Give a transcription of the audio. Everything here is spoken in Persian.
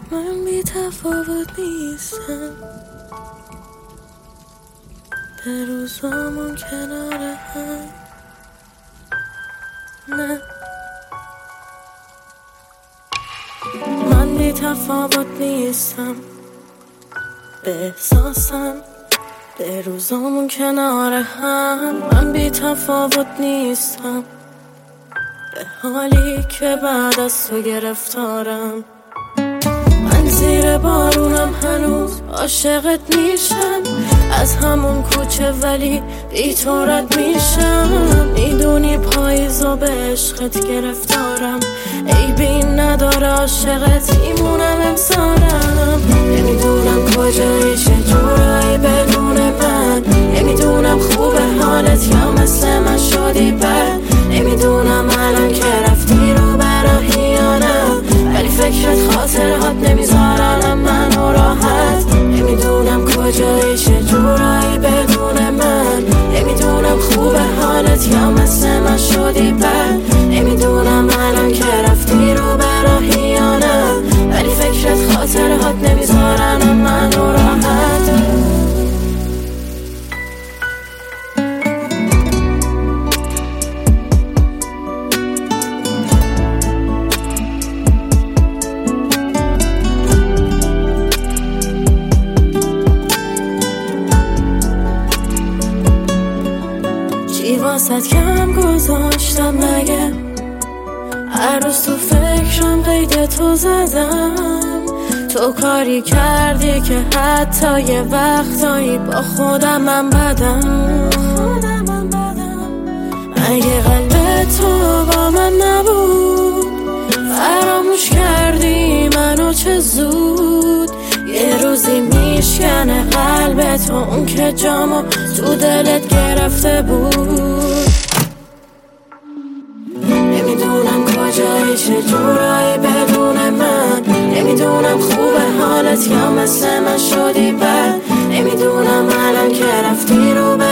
من بی تفاوت نیستم، به روزامون کنار هم. نه من بی تفاوت نیستم، به احساسم، به روزامون کنار هم. من بی تفاوت نیستم، به حالی که بعد از تو گرفتارم. من زیر بارونم هنوز عاشقت میشم، از همون کوچه ولی بی تو رد میشم. میدونی پاییزا به عشقت گرفتارم، عیبی نداره عاشقت میمونم امسالم. نمیدونم کجایی چجورایی بدون من، نمیدونم خوبه حالت یا مثل من شدی بد. نمیدونم الان که رفتی رو براهی یا نه، ولی فکرت خاطرات نمیذارن منو راحت. نمیدونم کجایی چجورایی بدون من، نمیدونم خوبه حالت یا مثل من شدی بد. نمیدونم الان که رفتی رو براهی یا نه، ولی فکرت خاطرات نمیذارن منو راحت. چی واسد کم گذاشتم مگه؟ هر روز تو فکرم قید تو زدم. تو کاری کردی که حتی یه وقتایی با خودم من بدم. اگه قلب تو با من نبود، فراموش کردی منو چه زود. یه روزی میشکنه قلب تو، اون که جامو تو دلت گرفته بود. نمیدونم کجایی چجورایی بدون من، نمیدونم خوبه حالت یا مثل من شدی بد. نمیدونم الان که رفتی رو